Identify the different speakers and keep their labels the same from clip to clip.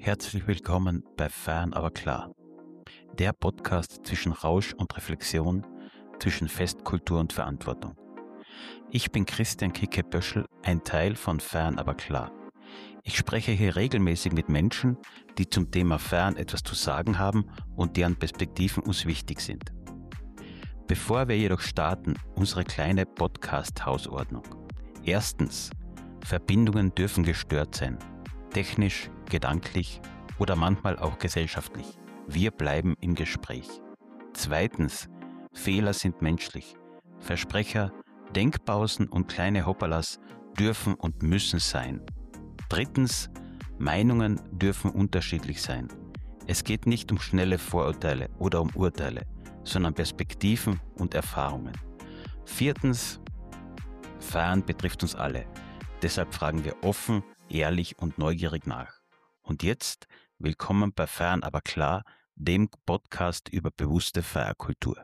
Speaker 1: Herzlich willkommen bei Fern aber klar, der Podcast zwischen Rausch und Reflexion, zwischen Festkultur und Verantwortung. Ich bin Christian Kicke-Böschl, ein Teil von Fern aber klar. Ich spreche hier regelmäßig mit Menschen, die zum Thema Fern etwas zu sagen haben und deren Perspektiven uns wichtig sind. Bevor wir jedoch starten, unsere kleine Podcast-Hausordnung. Erstens, Verbindungen dürfen gestört sein. Technisch, gedanklich oder manchmal auch gesellschaftlich. Wir bleiben im Gespräch. Zweitens, Fehler sind menschlich. Versprecher, Denkpausen und kleine Hoppalas dürfen und müssen sein. Drittens, Meinungen dürfen unterschiedlich sein. Es geht nicht um schnelle Vorurteile oder um Urteile, sondern Perspektiven und Erfahrungen. Viertens, Fern betrifft uns alle. Deshalb fragen wir offen, ehrlich und neugierig nach. Und jetzt willkommen bei Fern aber klar, dem Podcast über bewusste Feierkultur.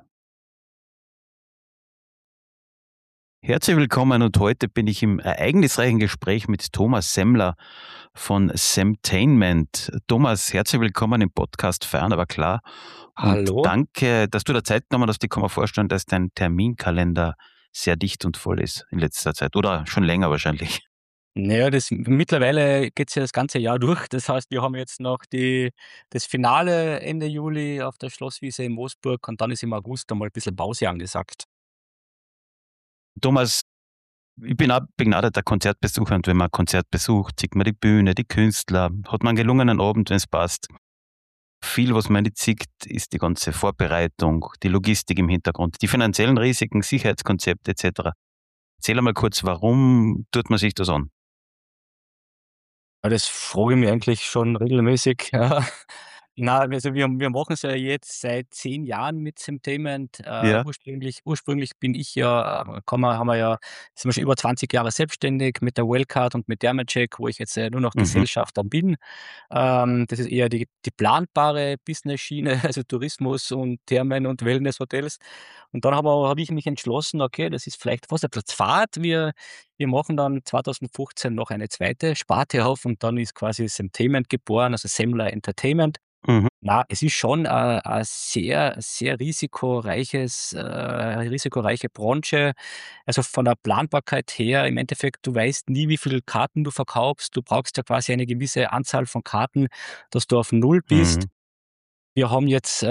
Speaker 1: Herzlich willkommen und heute bin ich im ereignisreichen Gespräch mit Thomas Semmler von Semtainment. Thomas, herzlich willkommen im Podcast Fern aber klar. Und
Speaker 2: Hallo.
Speaker 1: Danke, dass du da Zeit genommen hast. Ich kann mir vorstellen, dass dein Terminkalender sehr dicht und voll ist in letzter Zeit oder schon länger wahrscheinlich.
Speaker 2: Naja, mittlerweile geht's ja das ganze Jahr durch. Das heißt, wir haben jetzt noch das Finale Ende Juli auf der Schlosswiese in Moosburg und dann ist im August einmal ein bisschen Pause angesagt.
Speaker 1: Thomas, ich bin auch begnadeter Konzertbesucher und wenn man ein Konzert besucht, sieht man die Bühne, die Künstler, hat man einen gelungenen Abend, wenn es passt. Viel, was man nicht sieht, ist die ganze Vorbereitung, die Logistik im Hintergrund, die finanziellen Risiken, Sicherheitskonzepte etc. Erzähl einmal kurz, warum tut man sich das an?
Speaker 2: Ja, das frage ich mich eigentlich schon regelmäßig. Ja. Na, also wir machen es ja jetzt seit 10 Jahren mit Semtainment.
Speaker 1: Ja.
Speaker 2: Ursprünglich bin ich ja, haben wir ja sind wir schon über 20 Jahre selbstständig mit der Wellcard und mit Thermalcheck, wo ich jetzt nur noch
Speaker 1: Mhm.
Speaker 2: Gesellschafter bin. Das ist eher die planbare Business-Schiene, also Tourismus und Thermen und Wellnesshotels. Und dann habe ich mich entschlossen, okay, das ist vielleicht fast eine Fahrt. Wir machen dann 2015 noch eine zweite Sparte auf und dann ist quasi Semtainment geboren, also Semmler Entertainment.
Speaker 1: Mhm.
Speaker 2: Na, es ist schon a sehr, sehr risikoreiche Branche. Also, von der Planbarkeit her, im Endeffekt, du weißt nie, wie viele Karten du verkaufst. Du brauchst ja quasi eine gewisse Anzahl von Karten, dass du auf Null bist.
Speaker 1: Mhm.
Speaker 2: Wir haben jetzt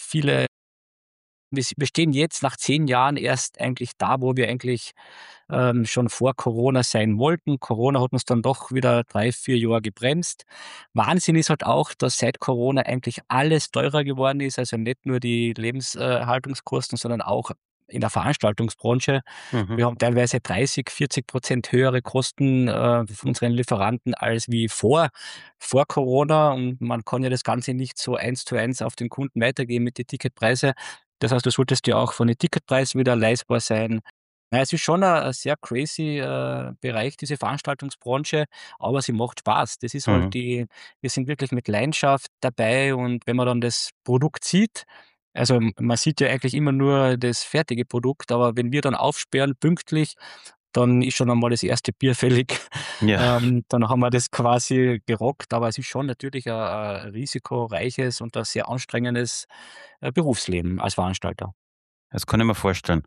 Speaker 2: wir stehen jetzt nach 10 Jahren erst eigentlich da, wo wir eigentlich schon vor Corona sein wollten. Corona hat uns dann doch wieder 3, 4 Jahre gebremst. Wahnsinn ist halt auch, dass seit Corona eigentlich alles teurer geworden ist, also nicht nur die Lebenshaltungskosten, sondern auch in der Veranstaltungsbranche.
Speaker 1: Mhm.
Speaker 2: Wir haben teilweise 30, 40% höhere Kosten von unseren Lieferanten als wie vor Corona und man kann ja das Ganze nicht so 1:1 auf den Kunden weitergeben mit den Ticketpreise. Das heißt, du solltest ja auch von den Ticketpreisen wieder leistbar sein. Na, es ist schon ein sehr crazy Bereich, diese Veranstaltungsbranche, aber sie macht Spaß. Das ist halt
Speaker 1: Mhm.
Speaker 2: wir sind wirklich mit Leidenschaft dabei und wenn man dann das Produkt sieht, also man sieht ja eigentlich immer nur das fertige Produkt, aber wenn wir dann aufsperren pünktlich, dann ist schon einmal das erste Bier fällig.
Speaker 1: Ja,
Speaker 2: Dann haben wir das quasi gerockt, aber es ist schon natürlich ein risikoreiches und ein sehr anstrengendes Berufsleben als Veranstalter.
Speaker 1: das kann ich mir vorstellen.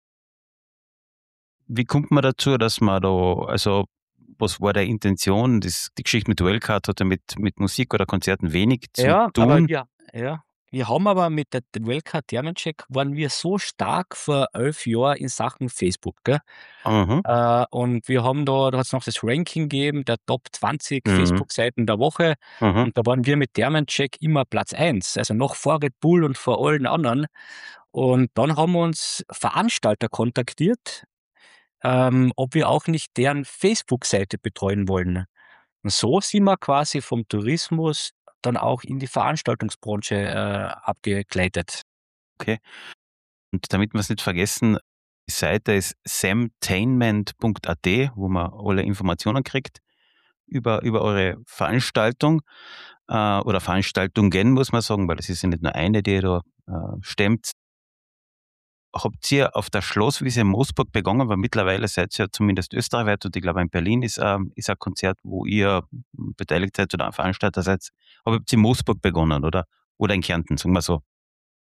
Speaker 1: Wie kommt man dazu, dass man da, also was war der Intention? Die Geschichte mit Wellcard hat ja mit Musik oder Konzerten wenig zu
Speaker 2: Ja, aber
Speaker 1: tun.
Speaker 2: wir haben aber mit der Weltcard Thermencheck waren wir so stark vor 11 Jahren in Sachen Facebook, gell?
Speaker 1: Mhm.
Speaker 2: Und wir haben da hat's noch das Ranking gegeben, der Top 20
Speaker 1: Mhm.
Speaker 2: Facebook-Seiten der Woche.
Speaker 1: Mhm.
Speaker 2: Und da waren wir mit Thermencheck immer Platz 1, also noch vor Red Bull und vor allen anderen. Und dann haben uns Veranstalter kontaktiert, ob wir auch nicht deren Facebook-Seite betreuen wollen. Und so sind wir quasi vom Tourismus dann auch in die Veranstaltungsbranche abgegleitet.
Speaker 1: Okay. Und damit wir es nicht vergessen, die Seite ist semtainment.at, wo man alle Informationen kriegt über eure Veranstaltung oder Veranstaltungen, muss man sagen, weil es ist ja nicht nur eine, die ihr da stemmt. habt ihr auf der Schlosswiese in Moosburg begonnen, weil mittlerweile seid ihr ja zumindest österreichweit und ich glaube in Berlin ist ein Konzert, wo ihr beteiligt seid oder ein Veranstalter seid. Aber habt ihr in Moosburg begonnen, oder? Oder in Kärnten, sagen wir so.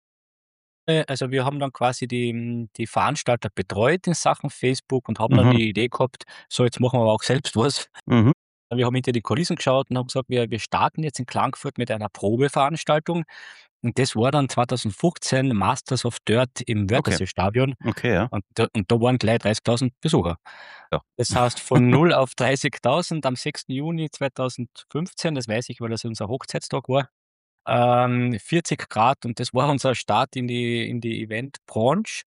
Speaker 2: Also, wir haben dann quasi die Veranstalter betreut in Sachen Facebook und haben dann
Speaker 1: Mhm.
Speaker 2: die Idee gehabt: „So, jetzt machen wir aber auch selbst was.“
Speaker 1: Mhm.
Speaker 2: Wir haben hinter die Kulissen geschaut und haben gesagt: „Wir starten jetzt in Klagenfurt mit einer Probeveranstaltung.“ Und das war dann 2015 Masters of Dirt im
Speaker 1: Okay.
Speaker 2: Wörthersee-Stadion
Speaker 1: Okay, ja.
Speaker 2: und da waren gleich 30.000 Besucher.
Speaker 1: Ja.
Speaker 2: Das heißt, von 0 auf 30.000 am 6. Juni 2015, das weiß ich, weil das unser Hochzeitstag war, 40 Grad, und das war unser Start in die Eventbranche.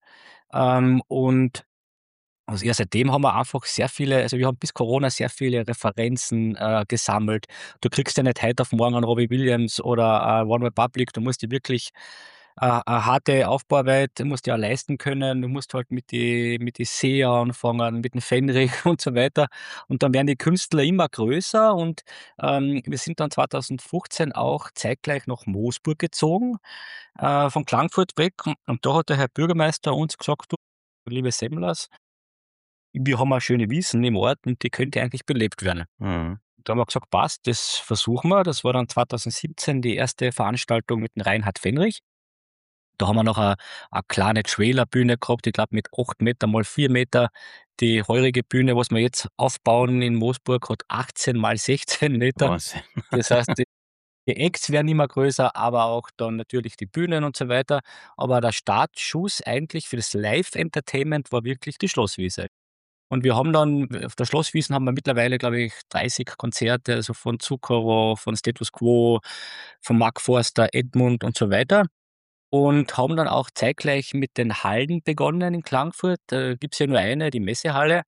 Speaker 2: Und also, ja, seitdem haben wir einfach sehr viele, also, wir haben bis Corona sehr viele Referenzen, gesammelt. Du kriegst ja nicht heute auf morgen einen Robbie Williams oder, One Republic. Du musst dir wirklich, 'a harte Aufbauarbeit, du musst dir auch leisten können. Du musst halt mit die SEA anfangen, mit dem Fenrich und so weiter. Und dann werden die Künstler immer größer, und, wir sind dann 2015 auch zeitgleich nach Moosburg gezogen, von Klagenfurt weg, und da hat der Herr Bürgermeister uns gesagt: „Du, liebe Semmlers, wir haben eine schöne Wiesn im Ort und die könnte eigentlich belebt werden.“
Speaker 1: Mhm.
Speaker 2: Da haben wir gesagt: „Passt, das versuchen wir.“ Das war dann 2017 die erste Veranstaltung mit dem Reinhard Fenrich. Da haben wir noch eine kleine Trailerbühne gehabt, ich glaube mit 8 Meter mal 4 Meter. Die heurige Bühne, was wir jetzt aufbauen in Moosburg, hat 18 mal 16 Meter.
Speaker 1: Wahnsinn.
Speaker 2: Das heißt, die Acts werden immer größer, aber auch dann natürlich die Bühnen und so weiter. Aber der Startschuss eigentlich für das Live-Entertainment war wirklich die Schlosswiese. Und wir haben dann auf der Schlosswiesn haben wir mittlerweile, glaube ich, 30 Konzerte, also von Zucchero, von Status Quo, von Mark Forster, Edmund und so weiter. Und haben dann auch zeitgleich mit den Hallen begonnen in Klagenfurt. Da gibt's ja nur eine, die Messehalle,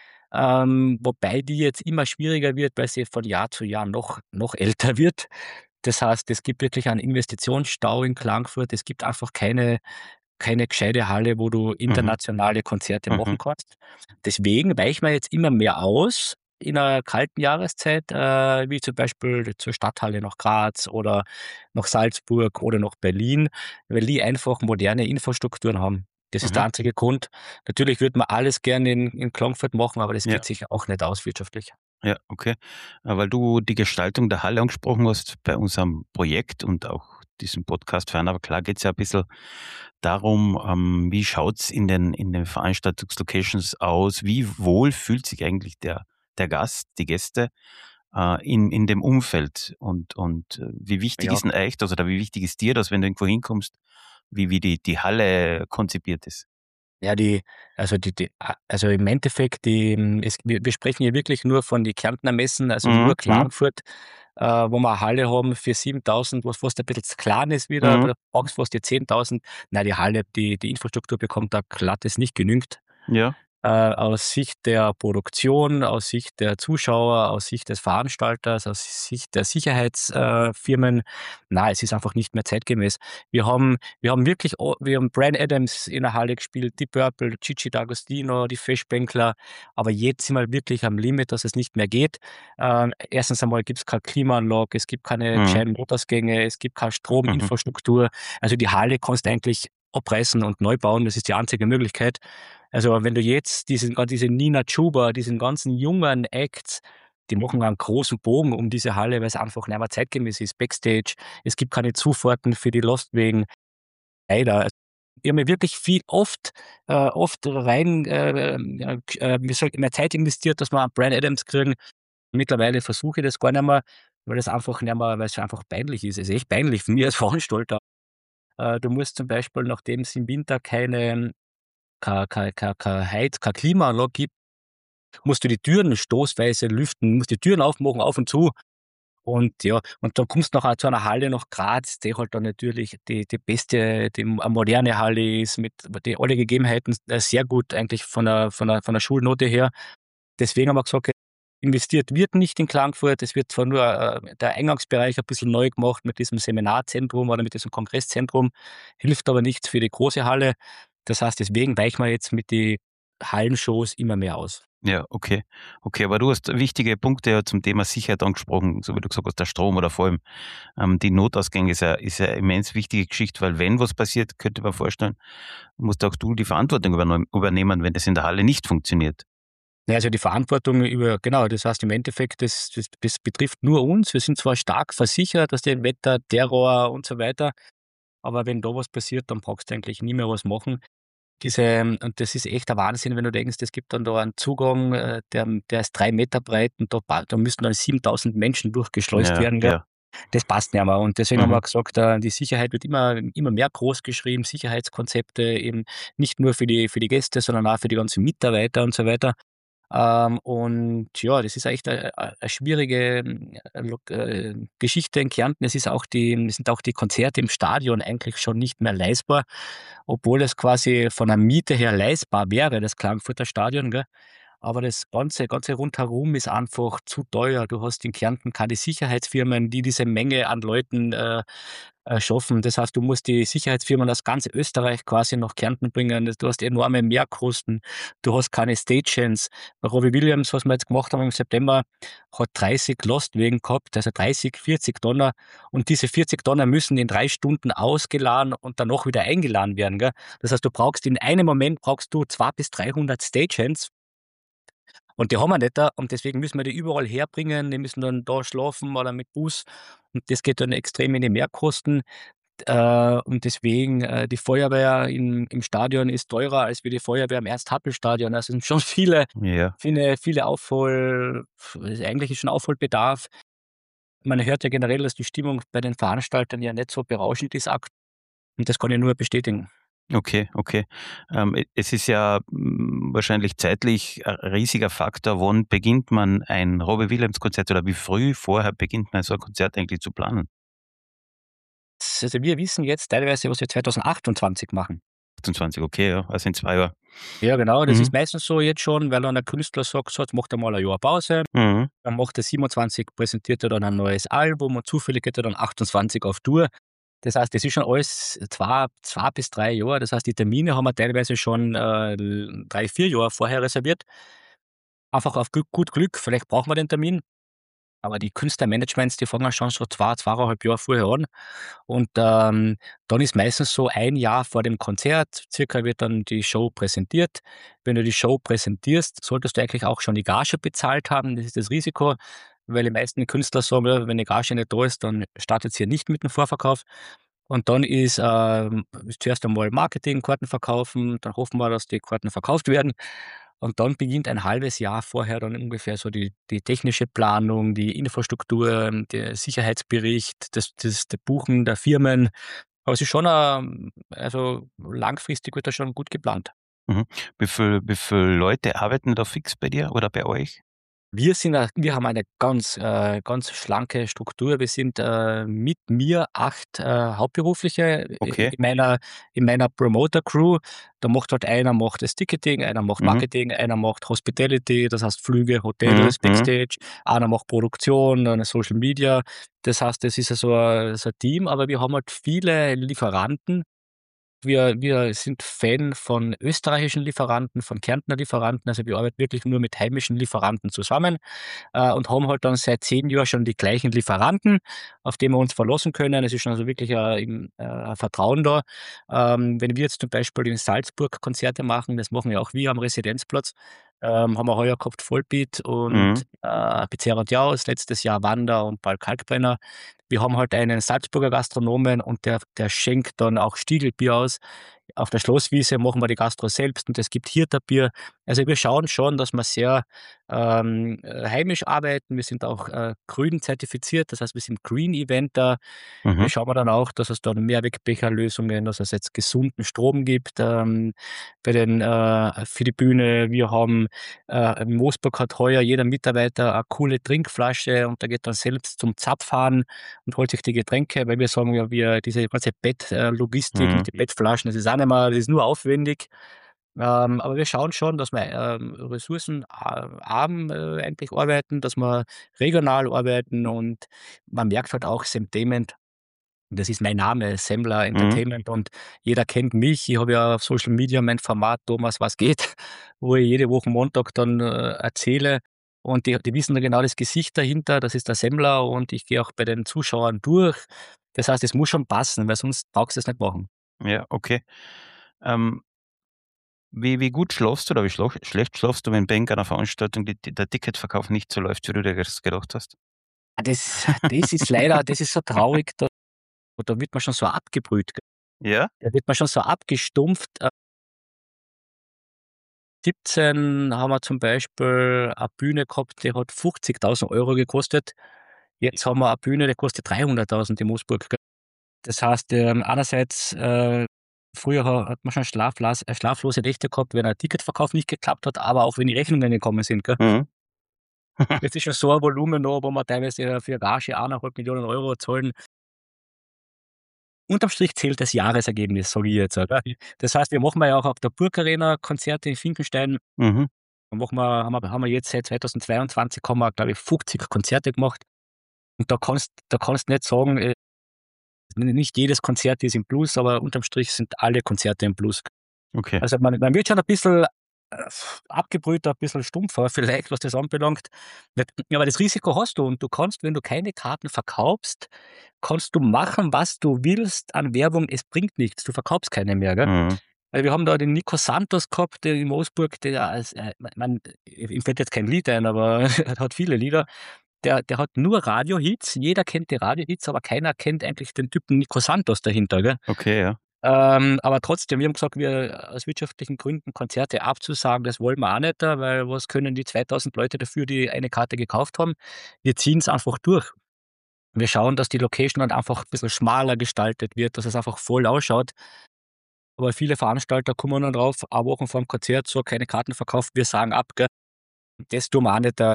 Speaker 2: wobei die jetzt immer schwieriger wird, weil sie von Jahr zu Jahr noch älter wird. Das heißt, es gibt wirklich einen Investitionsstau in Klagenfurt. Es gibt einfach keine gescheite Halle, wo du
Speaker 1: Mhm.
Speaker 2: internationale Konzerte machen
Speaker 1: Mhm.
Speaker 2: kannst. Deswegen weichen wir jetzt immer mehr aus in 'ner kalten Jahreszeit, wie zum Beispiel zur Stadthalle nach Graz oder nach Salzburg oder nach Berlin, weil die einfach moderne Infrastrukturen haben. Das ist der
Speaker 1: Mhm.
Speaker 2: einzige Grund. Natürlich würde man alles gerne in Klagenfurt machen, aber das
Speaker 1: Ja.
Speaker 2: geht sich auch nicht aus wirtschaftlich.
Speaker 1: Ja, okay. Weil du die Gestaltung der Halle angesprochen hast bei unserem Projekt und auch diesem Podcast fern, aber klar geht's ja ein bisschen darum, wie schaut's in den Veranstaltungslocations aus? Wie wohl fühlt sich eigentlich der Gast, die Gäste, in dem Umfeld? Und wie wichtig
Speaker 2: Ja.
Speaker 1: ist 'n echt, also, oder wie wichtig ist dir das, wenn du irgendwo hinkommst, wie die Halle konzipiert ist?
Speaker 2: Ja, also im Endeffekt, wir sprechen hier wirklich nur von die Kärntner Messen, also
Speaker 1: Mhm,
Speaker 2: nur
Speaker 1: mhm,
Speaker 2: Klagenfurt, wo wir eine Halle haben für 7.000, was fast ein bisschen zu klein ist wieder,
Speaker 1: mhm.
Speaker 2: aber da brauchst fast die 10.000. Nein, die Halle, die Infrastruktur bekommt da glattes nicht genügt.
Speaker 1: Ja.
Speaker 2: Aus Sicht der Produktion, aus Sicht der Zuschauer, aus Sicht des Veranstalters, aus Sicht der Sicherheitsfirmen. Na, es ist einfach nicht mehr zeitgemäß. Wir haben Bryan Adams in der Halle gespielt, Deep Purple, Gigi D'Agostino, die Feshbänkler, aber jetzt sind wir wirklich am Limit, dass es nicht mehr geht. Erstens einmal gibt es keine Klimaanlage, es gibt keine
Speaker 1: Mhm,
Speaker 2: gescheiten Notausgänge, es gibt keine
Speaker 1: mhm.
Speaker 2: Strominfrastruktur. Also, die Halle kannst du eigentlich abreißen und neu bauen, das ist die einzige Möglichkeit. Also, wenn du jetzt diese Nina Chuba, diesen ganzen jungen Acts, die machen einen großen Bogen um diese Halle, weil's einfach nicht mehr zeitgemäß ist. Backstage, es gibt keine Zufahrten für die Lastwagen. Leider. Also, ich habe mir wirklich oft rein, ja, wie soll mehr Zeit investiert, dass wir einen Bryan Adams kriegen. Mittlerweile versuche ich das gar nicht mehr, weil das einfach nicht mehr, weil's einfach peinlich ist. Es ist echt peinlich für mich als Veranstalter. Du musst zum Beispiel, nachdem es im Winter keine Klimaanlage gibt, musst du die Türen stoßweise lüften, musst die Türen aufmachen, auf und zu. Und ja, und dann kommst du nachher zu einer Halle nach Graz, die halt dann natürlich die beste, eine moderne Halle ist, die alle Gegebenheiten, sehr gut eigentlich von der Schulnote her. Deswegen haben wir gesagt, investiert wird nicht in Klagenfurt. Es wird zwar nur, der Eingangsbereich ein bisschen neu gemacht mit diesem Seminarzentrum oder mit diesem Kongresszentrum, hilft aber nichts für die große Halle. Das heißt, deswegen weichen wir jetzt mit die Hallenshows immer mehr aus.
Speaker 1: Ja, okay. Okay, aber du hast wichtige Punkte ja zum Thema Sicherheit angesprochen, so wie du gesagt hast, der Strom oder vor allem die Notausgänge ist ja immens wichtige Geschichte, weil wenn was passiert, könnte man vorstellen, musst auch du die Verantwortung übernehmen, wenn das in der Halle nicht funktioniert.
Speaker 2: Ja, also die Verantwortung über genau, das heißt im Endeffekt, das betrifft nur uns. Wir sind zwar stark versichert, dass dem Wetter, Terror und so weiter, aber wenn da was passiert, dann brauchst du eigentlich nie mehr was machen. Und das ist echt der Wahnsinn, wenn du denkst, es gibt dann da einen Zugang, der ist 3 Meter breit und da müssten dann 7.000 Menschen durchgeschleust
Speaker 1: Ja,
Speaker 2: werden, gell?
Speaker 1: ja.
Speaker 2: Das passt nicht mehr. Und deswegen haben
Speaker 1: Mhm.
Speaker 2: wir gesagt, die Sicherheit wird immer mehr groß geschrieben, Sicherheitskonzepte eben nicht nur für die Gäste, sondern auch für die ganzen Mitarbeiter und so weiter. Und ja, das ist echt eine schwierige, Geschichte in Kärnten. Es sind auch die Konzerte im Stadion eigentlich schon nicht mehr leistbar, obwohl es quasi von der Miete her leistbar wäre, das Klagenfurter Stadion, gell? Aber das Ganze rundherum ist einfach zu teuer. Du hast in Kärnten keine Sicherheitsfirmen, die diese Menge an Leuten, schaffen. Das heißt, du musst die Sicherheitsfirmen aus ganz Österreich quasi nach Kärnten bringen. Du hast enorme Mehrkosten. Du hast keine Stagehands. Robbie Williams, was wir jetzt gemacht haben im September, hat 30 Lastwagen gehabt, also 30, 40 Tonner. Und diese 40 Tonner müssen in 3 Stunden ausgeladen und danach wieder eingeladen werden, gell? Das heißt, du brauchst in einem Moment brauchst du 200 bis 300 Stagehands und die haben wir nicht da und deswegen müssen wir die überall herbringen. Die müssen dann da schlafen oder mit Bus und das geht dann extrem in die Mehrkosten. Und deswegen, die Feuerwehr im Stadion ist teurer als wie die Feuerwehr im Ernst-Happel-Stadion. Also, es sind schon
Speaker 1: Ja.
Speaker 2: viele eigentlich ist schon Aufholbedarf. Man hört ja generell, dass die Stimmung bei den Veranstaltern ja nicht so berauschend ist und das kann ich nur bestätigen.
Speaker 1: Okay, okay. Es ist ja wahrscheinlich zeitlich ein riesiger Faktor. Wann beginnt man ein Robbie Williams Konzert oder wie früh vorher beginnt man so ein Konzert eigentlich zu planen?
Speaker 2: Also, wir wissen jetzt teilweise, was wir 2028 machen.
Speaker 1: 28, okay, ja, also in 2 Jahren.
Speaker 2: Ja, genau, das ist
Speaker 1: Mhm.
Speaker 2: meistens so jetzt schon, weil dann der Künstler sagt: „So, jetzt macht er mal ein Jahr Pause.“
Speaker 1: Mhm.
Speaker 2: Dann macht er 27, präsentiert er dann ein neues Album und zufällig geht er dann 28 auf Tour. Das heißt, das ist schon alles 2 bis 3 Jahre. Das heißt, die Termine haben wir teilweise schon, 3, 4 Jahre vorher reserviert. Einfach auf gut Glück, vielleicht brauchen wir den Termin, aber die Künstlermanagements, die fangen schon so 2,5 Jahre vorher an. Und, dann ist meistens so ein Jahr vor dem Konzert circa wird dann die Show präsentiert. Wenn du die Show präsentierst, solltest du eigentlich auch schon die Gage bezahlt haben. Das ist das Risiko, weil die meisten Künstler sagen: „Ja, wenn die Gage nicht da ist, dann startet's hier nicht mit dem Vorverkauf.“ Und dann ist zuerst einmal Marketing, Karten verkaufen, dann hoffen wir, dass die Karten verkauft werden. Und dann beginnt ein halbes Jahr vorher dann ungefähr so die technische Planung, die Infrastruktur, der Sicherheitsbericht, das Buchen der Firmen. Aber es ist schon, also langfristig wird das schon gut geplant.
Speaker 1: Mhm. Wie viel Leute arbeiten da fix bei dir oder bei euch?
Speaker 2: Wir haben eine ganz schlanke Struktur. Wir sind, mit mir 8 Hauptberufliche
Speaker 1: Okay.
Speaker 2: in meiner Promoter-Crew. Da macht das Ticketing, einer macht
Speaker 1: Mhm.
Speaker 2: Marketing, einer macht Hospitality, das heißt Flüge,
Speaker 1: Mhm.
Speaker 2: Hotels,
Speaker 1: Mhm.
Speaker 2: Backstage, einer macht Produktion, dann Social Media. Das heißt, das ist ja so 'n Team, aber wir haben halt viele Lieferanten. Wir sind Fan von österreichischen Lieferanten, von Kärntner Lieferanten. Also, wir arbeiten wirklich nur mit heimischen Lieferanten zusammen, und haben halt dann seit 10 Jahren schon die gleichen Lieferanten, auf die wir uns verlassen können. Es ist schon also wirklich ein Vertrauen da. Wenn wir jetzt zum Beispiel in Salzburg Konzerte machen, das machen ja auch wir am Residenzplatz, haben wir heuer gehabt Volbeat und,
Speaker 1: Mhm.
Speaker 2: Pizzeria Diaus, letztes Jahr Wanda und Paul Kalkbrenner. Wir haben halt einen Salzburger Gastronomen und der schenkt dann auch Stiegelbier aus. Auf der Schlosswiese machen wir die Gastro selbst und es gibt Hirterbier. Also, wir schauen schon, dass wir sehr, heimisch arbeiten. Wir sind auch, grün zertifiziert, das heißt, wir sind Green Eventer.
Speaker 1: Mhm.
Speaker 2: Wir schauen wir dann auch, dass es dann Mehrwegbecherlösungen, dass es jetzt gesunden Strom gibt, für die Bühne. Wir haben in Moosburg hat heuer jeder Mitarbeiter eine coole Trinkflasche und der geht dann selbst zum Zapfhahn und holt sich die Getränke, weil wir sagen ja, diese ganze Logistik
Speaker 1: Mhm.
Speaker 2: mit den Bettflaschen, das ist nur aufwendig. Aber wir schauen schon, dass wir, ressourcenarm, eigentlich arbeiten, dass wir regional arbeiten und man merkt halt auch Sentiment. Und das ist mein Name, Semmler
Speaker 1: Mhm.
Speaker 2: Entertainment, und jeder kennt mich. Ich habe ja auf Social Media mein Format Thomas was geht, wo ich jede Woche Montag dann erzähle, und die wissen da genau das Gesicht dahinter, das ist der Semmler, und ich gehe auch bei den Zuschauern durch. Das heißt, es muss schon passen, weil sonst brauchst du es nicht machen.
Speaker 1: Ja, okay. Ähm, wie gut schläfst du oder wie schlecht schläfst du, wenn bei irgendeiner Veranstaltung der Ticketverkauf nicht so läuft, wie du dir das gedacht hast?
Speaker 2: Das ist leider, das ist so traurig, da wird man schon so abgebrüht, gell.
Speaker 1: Ja?
Speaker 2: Da wird man schon so abgestumpft. 17 haben wir zum Beispiel eine Bühne gehabt, die hat 50.000 € gekostet. Jetzt haben wir eine Bühne, die kostet 300.000 in Moosburg, gell. Das heißt, einerseits, früher hat man schon schlaflose Nächte gehabt, wenn ein Ticketverkauf nicht geklappt hat, aber auch wenn die Rechnungen gekommen sind, gell.
Speaker 1: Mhm.
Speaker 2: Das ist schon so ein Volumen noch, wo wir teilweise für Gage 1,5 Millionen € zahlen. Unterm Strich zählt das Jahresergebnis, sage ich jetzt, gell. Das heißt, wir machen ja auch auf der Burgarena Konzerte in Finkenstein.
Speaker 1: Mhm.
Speaker 2: Da haben wir jetzt seit 2022 haben wir, glaube ich, 50 Konzerte gemacht. Und da kannst nicht sagen, nicht jedes Konzert ist im Plus, aber unterm Strich sind alle Konzerte im Plus.
Speaker 1: Okay.
Speaker 2: Also, man wird schon ein bisschen abgebrühter, ein bisschen stumpfer vielleicht, was das anbelangt. Nicht, aber das Risiko hast du, und du kannst, wenn du keine Karten verkaufst, kannst du machen, was du willst an Werbung. Es bringt nichts. Du verkaufst keine mehr, gell?
Speaker 1: Mhm.
Speaker 2: Weil wir haben da den Nico Santos gehabt, der in Wolfsburg, der als, ihm fällt jetzt kein Lied ein, aber er hat viele Lieder. Der hat nur Radiohits. Jeder kennt die Radiohits, aber keiner kennt eigentlich den Typen Nico Santos dahinter, gell?
Speaker 1: Okay, ja.
Speaker 2: Aber trotzdem, wir haben gesagt, wir aus wirtschaftlichen Gründen Konzerte abzusagen, das wollen wir auch nicht, weil was können die 2.000 Leute dafür, die eine Karte gekauft haben? Wir ziehen es einfach durch. Wir schauen, dass die Location dann einfach ein bisschen schmaler gestaltet wird, dass es einfach voll ausschaut. Aber viele Veranstalter kommen dann drauf, a Wochen vorm Konzert, so, keine Karten verkauft, wir sagen ab, gell? Das tun wir auch nicht.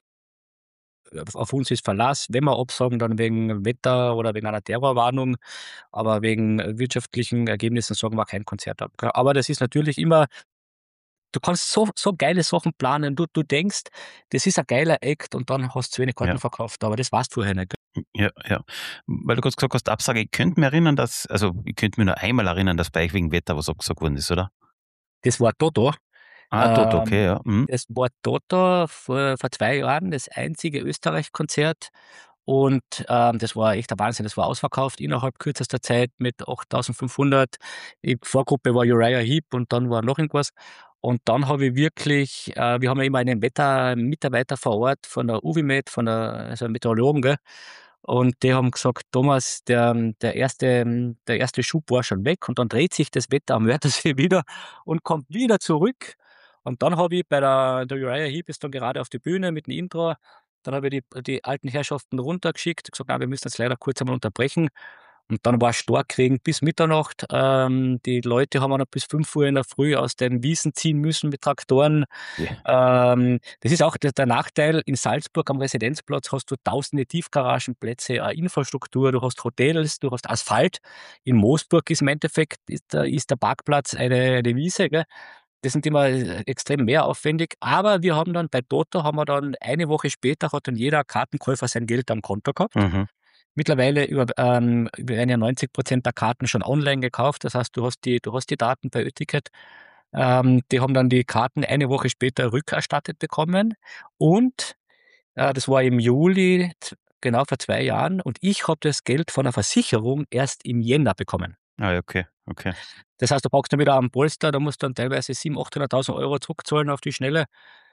Speaker 2: Auf uns ist Verlass. Wenn wir absagen, dann wegen Wetter oder wegen einer Terrorwarnung, aber wegen wirtschaftlichen Ergebnissen sagen wir kein Konzert ab, gell? Aber das ist natürlich immer, du kannst so geile Sachen planen. Du denkst, das ist ein geiler Act, und dann hast du zu wenig Karten
Speaker 1: Ja.
Speaker 2: verkauft, aber das weißt du vorher nicht, gell?
Speaker 1: Ja, ja. Weil du grad gesagt hast, Absage, ich könnte mich erinnern, ich könnte mich nur einmal erinnern, dass bei euch wegen Wetter was abgesagt worden ist, oder?
Speaker 2: Das war Toto.
Speaker 1: Ah, dort, okay,
Speaker 2: Ähm,
Speaker 1: ja. Mhm.
Speaker 2: Das war Toto vor 2 Jahren, das einzige Österreich-Konzert, und das war echt der Wahnsinn. Das war ausverkauft innerhalb kürzester Zeit mit 8.500. Die Vorgruppe war Uriah Heep und dann war noch irgendwas. Und dann habe ich wirklich, wir haben ja immer einen Wettermitarbeiter vor Ort von der UWIMET, also Meteorologen, gell? Und die haben gesagt: „Thomas, der erste Schub war schon weg, und dann dreht sich das Wetter am Wörthersee wieder und kommt wieder zurück." Und dann habe ich der Uriah Heep ist dann gerade auf die Bühne mit dem Intro. Dann habe ich die alten Herrschaften runtergeschickt, gesagt: „Nein, wir müssen jetzt leider kurz einmal unterbrechen." Und dann war Starkregen bis Mitternacht. Die Leute haben auch noch bis 5 Uhr in der Früh aus den Wiesen ziehen müssen mit Traktoren.
Speaker 1: Ja.
Speaker 2: Das ist auch der Nachteil. In Salzburg am Residenzplatz hast du tausende Tiefgaragenplätze, Infrastruktur, du hast Hotels, du hast Asphalt. In Moosburg ist im Endeffekt ist der Parkplatz eine Wiese, gell? Das sind immer extrem mehraufwendig. Aber wir haben dann bei Toto haben wir dann eine Woche später hat dann jeder Kartenkäufer sein Geld am Konto gehabt.
Speaker 1: Mhm.
Speaker 2: Mittlerweile werden ja 90% der Karten schon online gekauft. Das heißt, du hast die Daten bei Öticket. Die haben dann die Karten eine Woche später rückerstattet bekommen, und das war im Juli, genau vor 2 Jahren, und ich habe das Geld von der Versicherung erst im Jänner bekommen.
Speaker 1: Ah, ja, okay, okay.
Speaker 2: Das heißt, du brauchst dann wieder einen Polster, da musst du dann teilweise 700.000, 800.000 € zurückzahlen auf die Schnelle.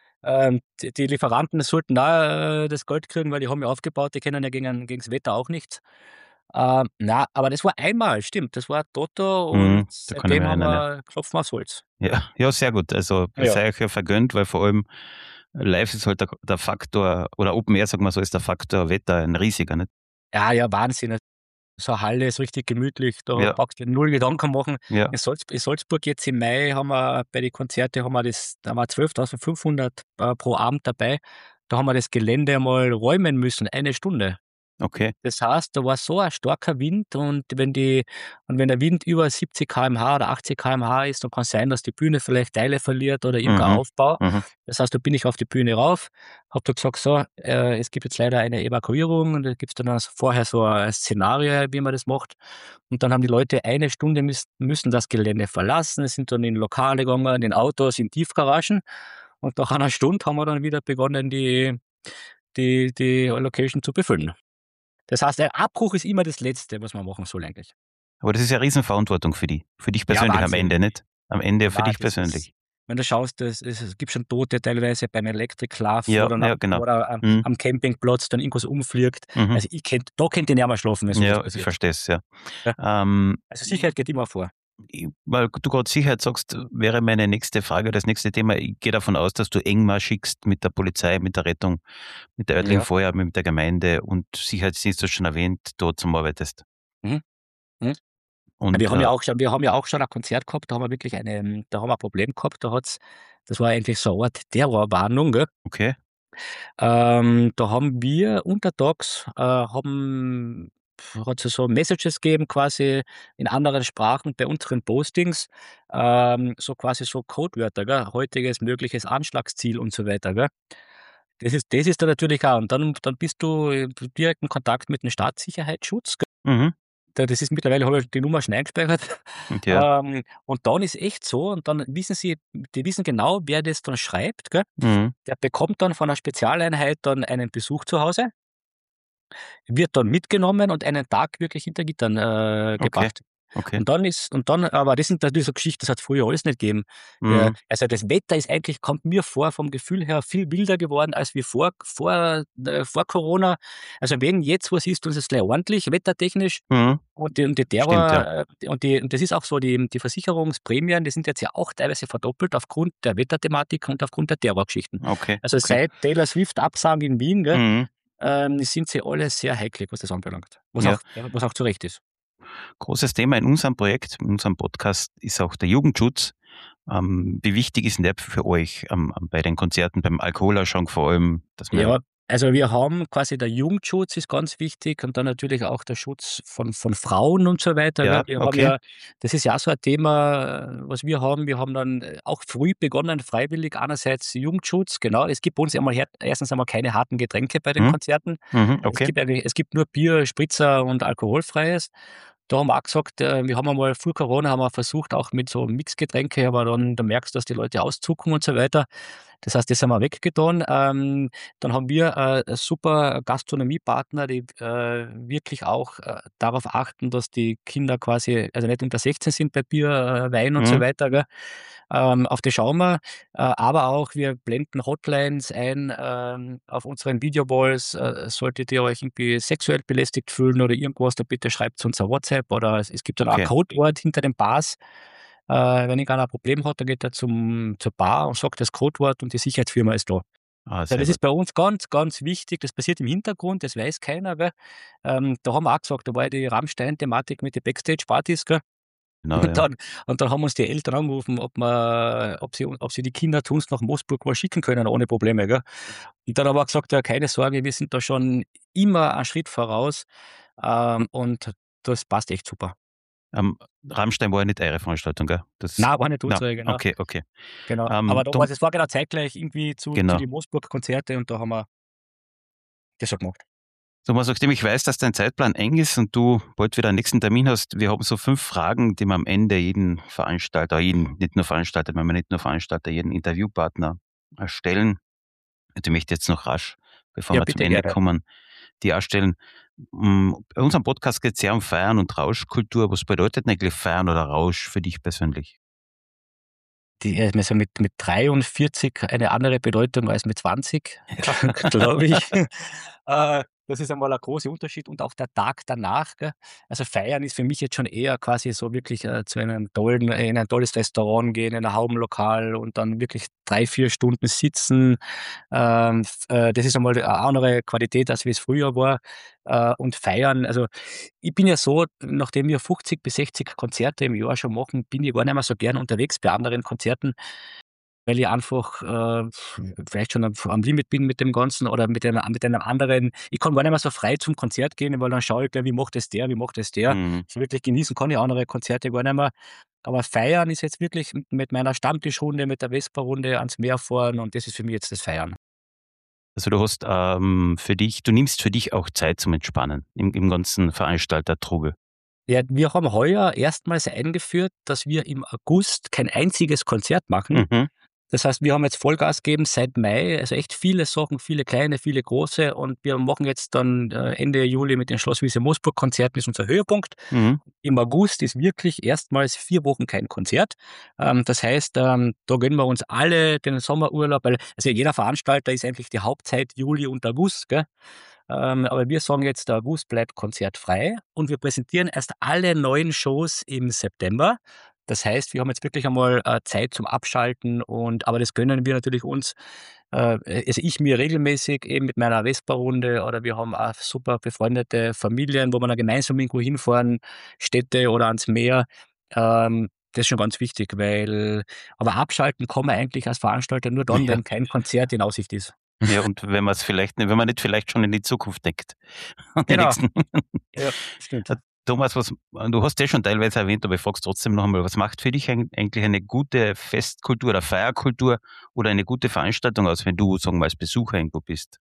Speaker 2: Die Lieferanten sollten auch das Geld kriegen, weil die haben ja aufgebaut, die können ja gegens Wetter auch nichts. Na, aber das war einmal, stimmt, das war Toto, und
Speaker 1: Mhm. Da kann ich mich
Speaker 2: seitdem
Speaker 1: erinnern, ja.
Speaker 2: klopfen wir aufs Holz.
Speaker 1: Ja, ja, sehr gut. Also, es
Speaker 2: Ja.
Speaker 1: sei euch ja vergönnt, weil vor allem live ist halt der Faktor oder Open Air, sagen wir so, ist der Faktor Wetter ein riesiger, nicht?
Speaker 2: Ja, ja, Wahnsinn. So 'ne Halle ist richtig gemütlich, da
Speaker 1: Ja,
Speaker 2: brauchst du dir null Gedanken machen.
Speaker 1: ja.
Speaker 2: In Salzburg jetzt im Mai haben wir bei den Konzerten da haben wir 12.500 pro Abend dabei. Da haben wir das Gelände einmal räumen müssen, eine Stunde.
Speaker 1: Okay.
Speaker 2: Das heißt, da war so ein starker Wind und wenn der Wind über 70 km/h oder 80 km/h ist, dann kann es sein, dass die Bühne vielleicht Teile verliert oder irgendein
Speaker 1: Mhm.
Speaker 2: Aufbau.
Speaker 1: Mhm.
Speaker 2: Das heißt, da bin ich auf die Bühne rauf, habe da gesagt: „So, es gibt jetzt leider eine Evakuierung“, und da gibt's dann vorher so ein Szenario, wie man das macht. Und dann haben die Leute eine Stunde müssen das Gelände verlassen, sind dann in Lokale gegangen, in Autos, in Tiefgaragen. Und nach einer Stunde haben wir dann wieder begonnen, die Location zu befüllen. Das heißt, der Abbruch ist immer das Letzte, was man machen soll eigentlich.
Speaker 1: Aber das ist ja Riesenverantwortung für dich. Für dich
Speaker 2: Ja,
Speaker 1: persönlich am
Speaker 2: Wahnsinn.
Speaker 1: Ende, nicht? Am Ende für
Speaker 2: War
Speaker 1: dich
Speaker 2: das ist
Speaker 1: persönlich.
Speaker 2: wenn du schaust, es gibt schon Tote teilweise beim Electric Love
Speaker 1: Ja,
Speaker 2: oder
Speaker 1: ja, genau.
Speaker 2: oder
Speaker 1: Mhm.
Speaker 2: am Campingplatz dann irgendwas umfliegt.
Speaker 1: Mhm.
Speaker 2: Also, da könnte ich nicht mehr schlafen, wenn so was
Speaker 1: Ja, ich
Speaker 2: passiert.
Speaker 1: verstehe es, ja.
Speaker 2: Ja.
Speaker 1: Ähm,
Speaker 2: Also, Sicherheit geht immer vor.
Speaker 1: weil du gerade Sicherheit sagst, wäre meine nächste Frage, das nächste Thema. Ich gehe davon aus, dass du Engmasch schickst mit der Polizei, mit der Rettung, mit der örtlichen
Speaker 2: Ja.
Speaker 1: Feuerwehr, mit der Gemeinde und Sicherheitsdienst, du hast schon erwähnt, dort zusammenarbeitest.
Speaker 2: Mhm. Mhm.
Speaker 1: Und,
Speaker 2: Wir haben ja auch schon ein Konzert gehabt, da haben wir ein Problem gehabt, das war eigentlich so eine Art Terrorwarnung, gell?
Speaker 1: okay.
Speaker 2: Da haben wir untertags, hat's so Messages gegeben quasi in anderen Sprachen bei unseren Postings, so quasi so Codewörter, gell? Heutiges mögliches Anschlagsziel und so weiter, gell? Das ist dann natürlich auch, und dann bist du im direkten Kontakt mit dem Staatssicherheitsschutz, gell?
Speaker 1: Mhm.
Speaker 2: Das ist mittlerweile, habe ich die Nummer schon eingespeichert.
Speaker 1: Ja.
Speaker 2: Und dann ist echt so, und dann die wissen genau, wer das dann schreibt, gell?
Speaker 1: Mhm.
Speaker 2: Der bekommt dann von 'ner Spezialeinheit dann einen Besuch zu Hause, wird dann mitgenommen und einen Tag wirklich hinter Gittern,
Speaker 1: Okay.
Speaker 2: gebracht.
Speaker 1: Okay.
Speaker 2: Und dann aber das sind natürlich so Geschichten, das hat's früher alles nicht gegeben.
Speaker 1: Mhm.
Speaker 2: Also, das Wetter ist eigentlich, kommt mir vor, vom Gefühl her viel wilder geworden als wie vor Corona. Also, wenn jetzt was ist, dann ist es gleich ordentlich wettertechnisch.
Speaker 1: Mhm.
Speaker 2: Und die
Speaker 1: Stimmt, ja.
Speaker 2: und das ist auch so, die Versicherungsprämien, die sind jetzt ja auch teilweise verdoppelt aufgrund der Wetterthematik und aufgrund der Terrorgeschichten.
Speaker 1: Okay.
Speaker 2: Also,
Speaker 1: Okay.
Speaker 2: seit Taylor Swift Absagen in Wien, gell,
Speaker 1: Mhm.
Speaker 2: sind sie alle sehr heikel, was das anbelangt.
Speaker 1: Ja.
Speaker 2: Was auch zu Recht ist.
Speaker 1: Großes Thema in unserem Projekt, in unserem Podcast ist auch der Jugendschutz. Wie wichtig ist denn der für euch bei den Konzerten, beim Alkoholauschank vor allem, dass man,
Speaker 2: Ja, also wir haben quasi, der Jugendschutz ist ganz wichtig, und dann natürlich auch der Schutz von Frauen und so weiter, gell?
Speaker 1: ja, okay.
Speaker 2: Das ist ja auch so ein Thema, was wir haben. Wir haben dann auch früh begonnen, freiwillig einerseits Jugendschutz, genau. Es gibt bei uns erstens einmal keine harten Getränke bei den
Speaker 1: Mhm.
Speaker 2: Konzerten.
Speaker 1: Mhm.
Speaker 2: Es
Speaker 1: Okay.
Speaker 2: gibt eigentlich es gibt nur Bier, Spritzer und alkoholfreies. Da haben wir auch gesagt, wir haben einmal vor Corona haben wir versucht, auch mit so Mixgetränke, aber dann merkst du, dass die Leute auszucken und so weiter. Das heißt, das haben wir weggetan. Dann haben wir super Gastronomiepartner, die wirklich auch darauf achten, dass die Kinder quasi, also nicht unter 16 sind bei Bier, Wein und so
Speaker 1: Mhm.
Speaker 2: weiter, gell? Auf die schauen wir. Aber auch wir blenden Hotlines ein auf unseren Videowalls. Solltet ihr euch irgendwie sexuell belästigt fühlen oder irgendwas, dann bitte schreibt's uns ein WhatsApp, oder es gibt dann auch ein
Speaker 1: Okay.
Speaker 2: Codewort hinter den Bars. Wenn irgendeiner ein Problem hat, dann geht er zur Bar und sagt das Codewort, und die Sicherheitsfirma ist da.
Speaker 1: Ah,
Speaker 2: Ja,
Speaker 1: sehr
Speaker 2: das
Speaker 1: gut.
Speaker 2: ist bei uns ganz, ganz wichtig. Das passiert im Hintergrund, das weiß keiner, gell? Da haben wir auch gesagt, da war ja die Rammstein-Thematik mit den Backstage-Partys, gell?
Speaker 1: Genau,
Speaker 2: Und
Speaker 1: ja.
Speaker 2: dann und dann haben uns die Eltern angerufen, ob sie die Kinder zu uns nach Moosburg mal schicken können ohne Probleme, gell? Und dann haben wir gesagt: „Ja, keine Sorge, wir sind da schon immer einen Schritt voraus“, und das passt echt super.
Speaker 1: Rammstein war ja nicht eure Veranstaltung, gell? Das,
Speaker 2: Na, war nicht
Speaker 1: na,
Speaker 2: unsere, genau.
Speaker 1: okay, okay.
Speaker 2: Genau. Aber da
Speaker 1: Du,
Speaker 2: war das war genau zeitgleich irgendwie zu
Speaker 1: genau.
Speaker 2: den Moosburg-Konzerte, und da haben wir das so gemacht.
Speaker 1: Thomas, nachdem ich weiß, dass dein Zeitplan eng ist und du bald wieder einen nächsten Termin hast, wir haben so 5 Fragen, die wir am Ende jeden Veranstalter, nicht nur Veranstalter, wenn wir nicht nur Veranstalter, jeden Interviewpartner stellen. Die möchte ich jetzt noch rasch, bevor
Speaker 2: Ja,
Speaker 1: wir zum
Speaker 2: bitte
Speaker 1: Ende
Speaker 2: gerne.
Speaker 1: kommen, die auch stellen. Bei unserem Podcast geht es sehr um Feiern und Rauschkultur. Was bedeutet denn eigentlich Feiern oder Rausch für dich persönlich?
Speaker 2: Also mit 43 eine andere Bedeutung als mit 20, glaube ich. Das ist einmal ein großer Unterschied, und auch der Tag danach, gell? Also, Feiern ist für mich jetzt schon eher quasi so wirklich, zu einem tollen in ein tolles Restaurant gehen, in ein Haubenlokal und dann wirklich 3, 4 Stunden sitzen. Das ist einmal eine andere Qualität, als wie es früher war. Und feiern, also, ich bin ja so, nachdem wir 50 bis 60 Konzerte im Jahr schon machen, bin ich gar nicht mehr so gern unterwegs bei anderen Konzerten. weil ich einfach vielleicht schon am Limit bin mit dem Ganzen oder mit einem anderen. Ich kann gar nicht mehr so frei zum Konzert gehen, weil dann schaue ich gleich, wie macht das der, wie macht das der.
Speaker 1: Mhm.
Speaker 2: So wirklich genießen kann ich andere Konzerte gar nicht mehr. Aber feiern ist jetzt wirklich mit meiner Stammtischrunde, mit der Vespa-Runde ans Meer fahren und das ist für mich jetzt das Feiern.
Speaker 1: Also du hast du nimmst für dich auch Zeit zum Entspannen im ganzen Veranstaltertrubel.
Speaker 2: Ja, wir haben heuer erstmals eingeführt, dass wir im August kein einziges Konzert machen.
Speaker 1: Mhm.
Speaker 2: Das heißt, wir haben jetzt Vollgas gegeben seit Mai, also echt viele Sachen, viele kleine, viele große und wir machen jetzt dann Ende Juli mit den Schlosswiese Moosburg Konzerten ist unser Höhepunkt.
Speaker 1: Mhm.
Speaker 2: Im August ist wirklich erstmals 4 Wochen kein Konzert. Das heißt, da gönnen wir uns alle den Sommerurlaub, weil also jeder Veranstalter ist eigentlich die Hauptzeit Juli und August, gell? Aber wir sagen jetzt, der August bleibt konzertfrei und wir präsentieren erst alle neuen Shows im September. Das heißt, wir haben jetzt wirklich einmal Zeit zum Abschalten aber das gönnen wir natürlich uns. Also ich mir regelmäßig eben mit meiner Vespa-Runde oder wir haben auch super befreundete Familien, wo wir dann gemeinsam irgendwo hinfahren, Städte oder ans Meer. Das ist schon ganz wichtig, aber abschalten kann man eigentlich als Veranstalter nur dann,
Speaker 1: Ja.
Speaker 2: wenn kein Konzert in Aussicht ist.
Speaker 1: Ja, und wenn man nicht vielleicht schon in die Zukunft denkt, an die
Speaker 2: Genau,
Speaker 1: nächsten.
Speaker 2: ja, stimmt.
Speaker 1: Thomas, du hast ja schon teilweise erwähnt, aber ich frage es trotzdem noch einmal, was macht für dich eigentlich eine gute Festkultur oder Feierkultur oder eine gute Veranstaltung aus, wenn du, sagen wir mal, als Besucher irgendwo bist?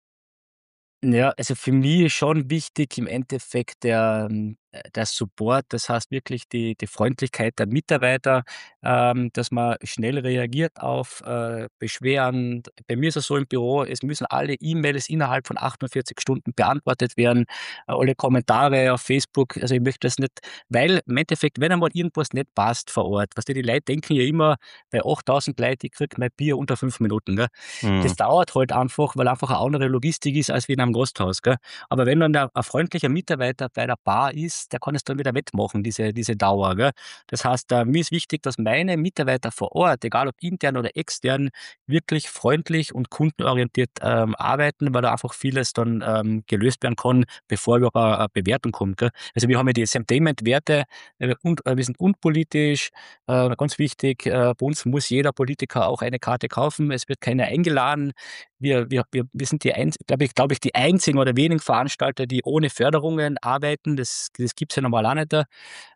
Speaker 2: Ja, also für mich ist schon wichtig im Endeffekt der Support, das heißt wirklich die Freundlichkeit der Mitarbeiter, dass man schnell reagiert auf Beschwerden. Bei mir ist es so im Büro, es müssen alle E-Mails innerhalb von 48 Stunden beantwortet werden, alle Kommentare auf Facebook. Also ich möchte das nicht, weil im Endeffekt, wenn einmal irgendwas nicht passt vor Ort, weißt du, die Leute denken ja immer, bei 8.000 Leuten, ich kriege mein Bier unter 5 Minuten. Gell?
Speaker 1: Mhm.
Speaker 2: Das dauert halt einfach, weil einfach eine andere Logistik ist als wie in einem Gasthaus, gell? Aber wenn dann ein freundlicher Mitarbeiter bei der Bar ist, der kann es dann wieder wettmachen, diese Dauer, gell? Das heißt, mir ist wichtig, dass meine Mitarbeiter vor Ort, egal ob intern oder extern, wirklich freundlich und kundenorientiert, arbeiten, weil da einfach vieles dann, gelöst werden kann, bevor überhaupt eine Bewertung kommt, gell? Also, wir haben ja die Sentainment-Werte, wir sind unpolitisch, ganz wichtig, bei uns muss jeder Politiker auch eine Karte kaufen. Es wird keiner eingeladen. Wir sind glaube ich, die einzigen oder wenigen Veranstalter, die ohne Förderungen arbeiten. Das gibt's ja normal auch nicht.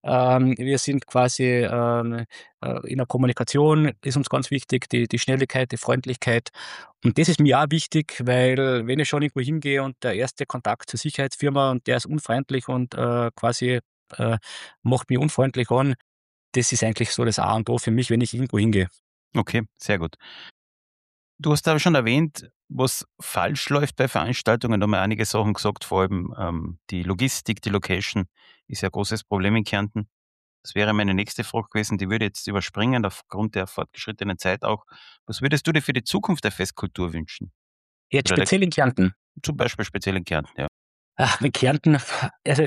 Speaker 2: Wir sind quasi in der Kommunikation ist uns ganz wichtig, die Schnelligkeit, die Freundlichkeit. Und das ist mir auch wichtig, weil wenn ich schon irgendwo hingehe und der erste Kontakt zur Sicherheitsfirma und der ist unfreundlich und quasi äh, macht mich unfreundlich an, das ist eigentlich so das A und O für mich, wenn ich irgendwo hingehe.
Speaker 1: Okay, sehr gut. Du hast aber schon erwähnt, was falsch läuft bei Veranstaltungen. Da haben wir einige Sachen gesagt, vor allem die Logistik, die Location ist ja ein großes Problem in Kärnten. Das wäre meine nächste Frage gewesen, die würde ich jetzt überspringen, aufgrund der fortgeschrittenen Zeit auch. Was würdest du dir für die Zukunft der Festkultur wünschen?
Speaker 2: Jetzt
Speaker 1: Oder
Speaker 2: speziell in Kärnten.
Speaker 1: zum Beispiel speziell in Kärnten, ja.
Speaker 2: Ach, mit Kärnten, also,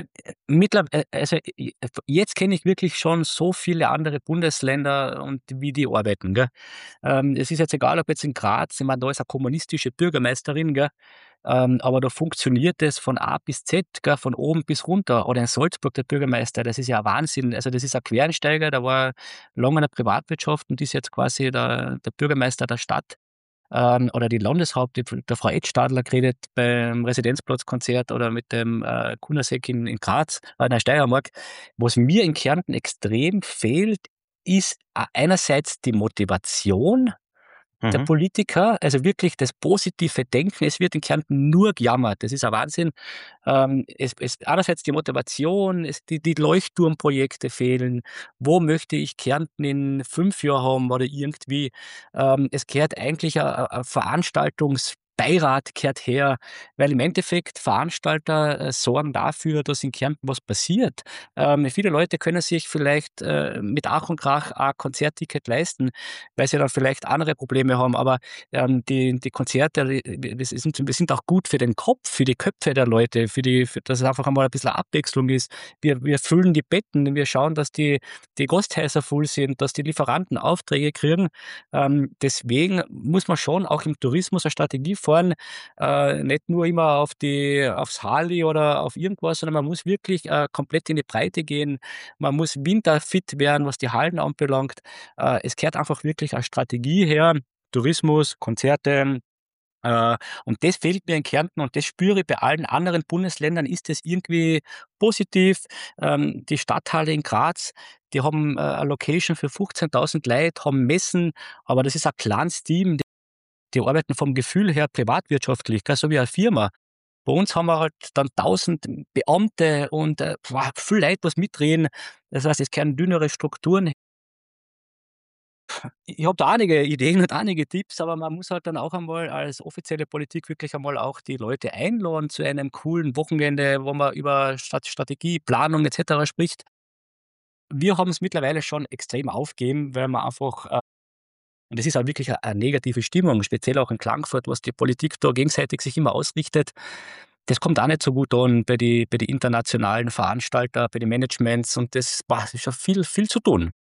Speaker 2: jetzt kenne ich wirklich schon so viele andere Bundesländer und wie die arbeiten, gell? Es ist jetzt egal, ob jetzt in Graz, ich meine, da ist eine kommunistische Bürgermeisterin, gell? Aber da funktioniert es von A bis Z, gell, von oben bis runter. Oder in Salzburg der Bürgermeister, das ist ja ein Wahnsinn. Also, das ist ein Quereinsteiger, der war lange in der Privatwirtschaft und ist jetzt quasi der Bürgermeister der Stadt. Oder die Landeshaupt, die der Frau Edstadler geredet beim Residenzplatzkonzert oder mit dem Kunasek in Graz, in der Steiermark. Was mir in Kärnten extrem fehlt, ist einerseits die Motivation der
Speaker 1: Mhm.
Speaker 2: Politiker, also wirklich das positive Denken. Es wird in Kärnten nur gejammert. Das ist ein Wahnsinn. Es einerseits die Motivation, die Leuchtturmprojekte fehlen. Wo möchte ich Kärnten in 5 Jahren haben oder irgendwie? Es gehört eigentlich ein Veranstaltungsbeirat gehört her, weil im Endeffekt Veranstalter sorgen dafür, dass in Kärnten was passiert. Viele Leute können sich vielleicht mit Ach und Krach ein Konzertticket leisten, weil sie dann vielleicht andere Probleme haben, aber die Konzerte, wir sind auch gut für den Kopf, für die Köpfe der Leute, dass es einfach einmal ein bisschen Abwechslung ist. Wir füllen die Betten, wir schauen, dass die Gasthäuser voll sind, dass die Lieferanten Aufträge kriegen. Deswegen muss man schon auch im Tourismus eine Strategie fahren, nicht nur immer aufs Harley oder auf irgendwas, sondern man muss wirklich komplett in die Breite gehen. Man muss winterfit werden, was die Hallen anbelangt. Es gehört einfach wirklich eine Strategie her. Tourismus, Konzerte. Und das fehlt mir in Kärnten und das spüre ich bei allen anderen Bundesländern, ist das irgendwie positiv. Die Stadthalle in Graz, die haben eine Location für 15.000 Leute, haben Messen, aber das ist ein kleines Team, die arbeiten vom Gefühl her privatwirtschaftlich, gell, so wie eine Firma. Bei uns haben wir halt dann 1.000 Beamte und viel Leute, was mitreden. Das heißt, es kehren dünnere Strukturen. Ich habe da einige Ideen und einige Tipps, aber man muss halt dann auch einmal als offizielle Politik wirklich einmal auch die Leute einladen zu einem coolen Wochenende, wo man über Strategie, Planung et cetera spricht. Wir haben es mittlerweile schon extrem aufgegeben, weil man einfach und das ist halt wirklich eine negative Stimmung, speziell auch in Klagenfurt, was die Politik da gegenseitig sich immer ausrichtet. Das kommt auch nicht so gut an bei die internationalen Veranstalter, bei den Managements und das ist schon viel zu tun.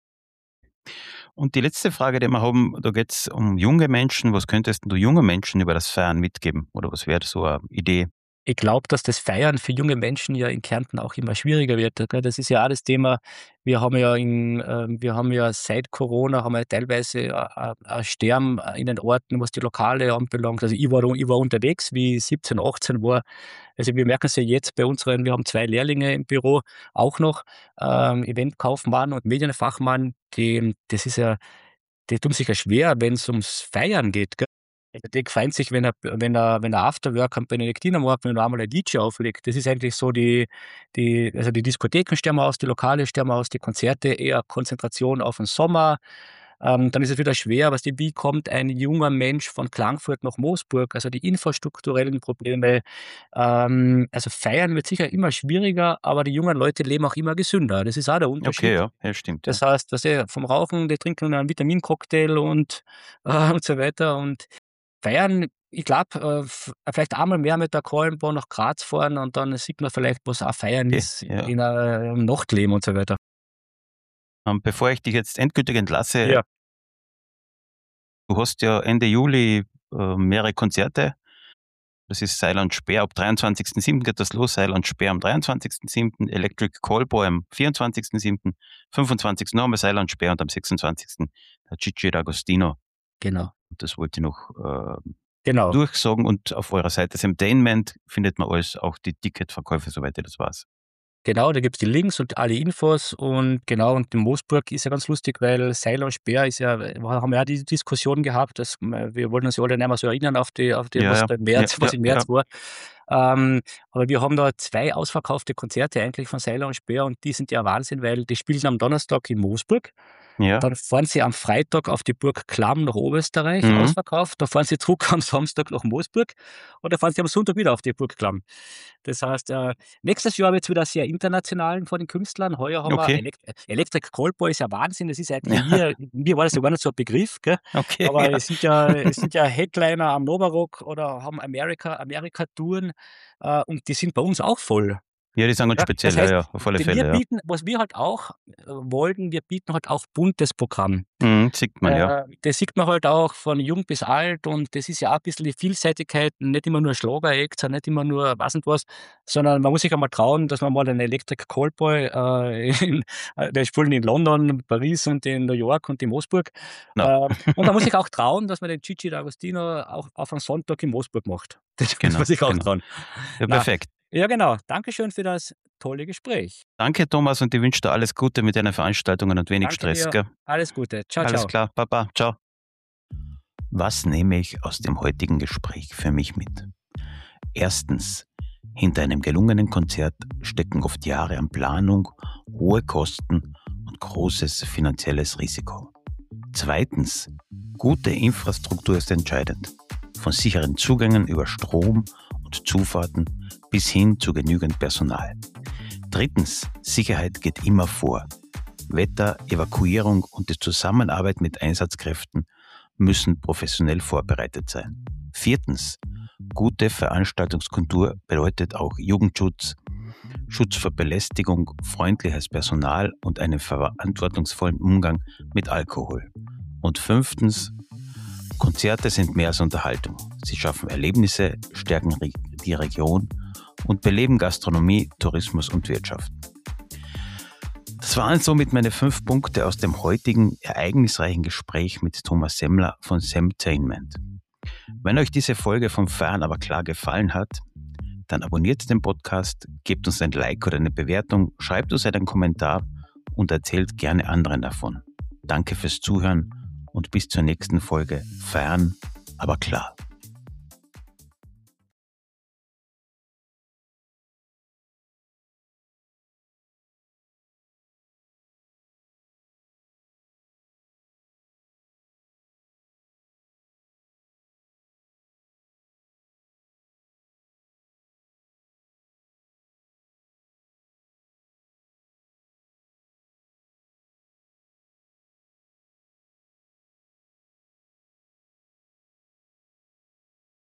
Speaker 1: Und die letzte Frage, die wir haben, da geht es um junge Menschen. Was könntest du jungen Menschen über das Feiern mitgeben? Oder was wäre so eine Idee?
Speaker 2: Ich glaube, dass das Feiern für junge Menschen ja in Kärnten auch immer schwieriger wird, gell? Das ist ja auch das Thema. Wir haben ja seit Corona haben wir teilweise ein Sterben in den Orten, was die Lokale anbelangt. Also ich war unterwegs, wie ich 17, 18 war. Also wir merken es ja jetzt bei wir haben 2 Lehrlinge im Büro auch noch, Eventkaufmann und Medienfachmann, die tun sich ja schwer, wenn es ums Feiern geht, gell? Der freut sich, wenn er Afterwork am Benediktinermarkt, wenn er einmal ein DJ auflegt. Das ist eigentlich so also die Diskotheken sterben aus, die Lokale sterben aus, die Konzerte eher Konzentration auf den Sommer. Dann ist es wieder schwer, wie kommt ein junger Mensch von Klagenfurt nach Moosburg? Also die infrastrukturellen Probleme. Also Feiern wird sicher immer schwieriger, aber die jungen Leute leben auch immer gesünder. Das ist auch der
Speaker 1: Okay,
Speaker 2: Unterschied.
Speaker 1: ja, stimmt. Ja.
Speaker 2: Das heißt, vom Rauchen, die trinken einen Vitamincocktail und so weiter. Und Feiern, ich glaube, vielleicht einmal mehr mit der Kohlenbahn nach Graz fahren und dann sieht man vielleicht, was auch Feiern
Speaker 1: Okay,
Speaker 2: ist
Speaker 1: ja.
Speaker 2: im Nachtleben und so weiter.
Speaker 1: Bevor ich dich jetzt endgültig entlasse,
Speaker 2: Ja.
Speaker 1: du hast ja Ende Juli mehrere Konzerte. Das ist Seil und Speer. Ab 23.07. geht das los. Seil und Speer am 23.07., Electric Callboy am 24.07., 25. nochmal Seil und Speer und am 26. der Gigi D'Agostino.
Speaker 2: Genau.
Speaker 1: Das wollte ich noch
Speaker 2: Genau.
Speaker 1: durchsagen. Und auf eurer Seite Semtainment findet man alles, auch die Ticketverkäufe, soweit ich das weiß.
Speaker 2: Genau, da gibt's die Links und alle Infos und genau, und in Moosburg ist ja ganz lustig, weil Seil und Speer haben ja auch die Diskussion gehabt, wir wollten uns ja alle nicht mehr so erinnern auf die
Speaker 1: Ja,
Speaker 2: was
Speaker 1: ja.
Speaker 2: da im März,
Speaker 1: Ja,
Speaker 2: was im März
Speaker 1: ja.
Speaker 2: war. Aber wir haben da 2 ausverkaufte Konzerte eigentlich von Seil und Speer und die sind ja Wahnsinn, weil die spielen am Donnerstag in Moosburg.
Speaker 1: Ja.
Speaker 2: Dann fahren sie am Freitag auf die Burg Klamm nach Oberösterreich,
Speaker 1: Mhm.
Speaker 2: ausverkauft. Dann fahren sie zurück am Samstag nach Moosburg und dann fahren sie am Sonntag wieder auf die Burg Klamm. Das heißt, nächstes Jahr wird's wieder sehr international von den Künstlern. Heuer haben wir
Speaker 1: Okay.
Speaker 2: Electric Callboy, ist ja Wahnsinn. Das ist eigentlich
Speaker 1: Ja.
Speaker 2: mir war das ja gar nicht so ein Begriff, gell?
Speaker 1: Okay.
Speaker 2: Aber
Speaker 1: Ja.
Speaker 2: es sind ja Headliner am Novarock oder haben Amerika-Touren, und die sind bei uns auch voll.
Speaker 1: Ja, die sind ganz
Speaker 2: Ja,
Speaker 1: speziell,
Speaker 2: das heißt,
Speaker 1: ja, auf alle Fälle, ja.
Speaker 2: was wir halt auch wollten, wir bieten halt auch buntes Programm.
Speaker 1: Sieht man, ja.
Speaker 2: Das sieht man halt auch von jung bis alt und das ist ja auch ein bisschen die Vielseitigkeit, nicht immer nur Schlager-Acts, nicht immer nur was und was, sondern man muss sich einmal trauen, dass man mal einen Electric Callboy der spielen in London, Paris und in New York und in Moosburg.
Speaker 1: No.
Speaker 2: Und man muss sich auch trauen, dass man den Gigi D'Agostino auch auf einen Sonntag in Moosburg macht. Das muss
Speaker 1: Genau,
Speaker 2: man sich auch
Speaker 1: genau.
Speaker 2: trauen.
Speaker 1: Ja,
Speaker 2: Na,
Speaker 1: perfekt.
Speaker 2: ja, genau. Dankeschön für das tolle Gespräch.
Speaker 1: Danke, Thomas, und ich wünsche dir alles Gute mit deinen Veranstaltungen und wenig
Speaker 2: Danke
Speaker 1: Stress,
Speaker 2: dir.
Speaker 1: gell?
Speaker 2: Alles Gute. Ciao,
Speaker 1: Alles
Speaker 2: ciao.
Speaker 1: klar, Baba, ciao. Was nehme ich aus dem heutigen Gespräch für mich mit? Erstens, hinter einem gelungenen Konzert stecken oft Jahre an Planung, hohe Kosten und großes finanzielles Risiko. Zweitens, gute Infrastruktur ist entscheidend. Von sicheren Zugängen über Strom und Zufahrten bis hin zu genügend Personal. Drittens, Sicherheit geht immer vor. Wetter, Evakuierung und die Zusammenarbeit mit Einsatzkräften müssen professionell vorbereitet sein. Viertens, gute Veranstaltungskultur bedeutet auch Jugendschutz, Schutz vor Belästigung, freundliches Personal und einen verantwortungsvollen Umgang mit Alkohol. Und fünftens, Konzerte sind mehr als Unterhaltung. Sie schaffen Erlebnisse, stärken die Region und beleben Gastronomie, Tourismus und Wirtschaft. Das waren somit meine 5 Punkte aus dem heutigen ereignisreichen Gespräch mit Thomas Semmler von Semtainment. Wenn euch diese Folge von Fern aber klar gefallen hat, dann abonniert den Podcast, gebt uns ein Like oder eine Bewertung, schreibt uns einen Kommentar und erzählt gerne anderen davon. Danke fürs Zuhören und bis zur nächsten Folge Fern aber klar.